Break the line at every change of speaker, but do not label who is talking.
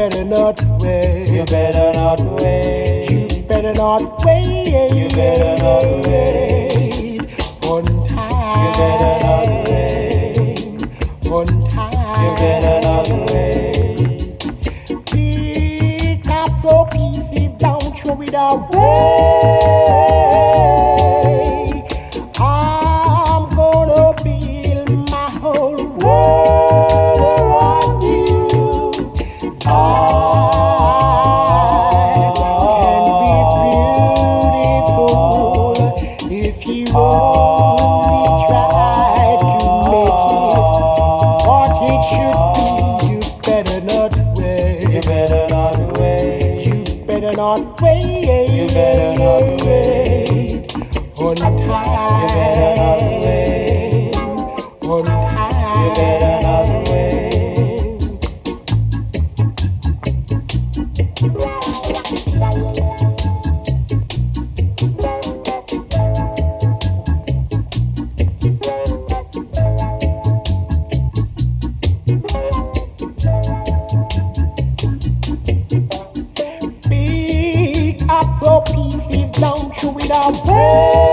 better not wait.
You better not wait.
You better not wait.
You better not wait.
On time.
You better not wait.
On time.
You better not wait.
Pick up the pieces, don't throw it away. I'm gonna build my whole world around you. Life can be beautiful if you only try to make it what it should be. You better not wait.
You better not wait.
You better not wait.
You better not wait.
On time.
You better not wait.
On time.
You better not wait.
Pick up the pieces, don't throw it away.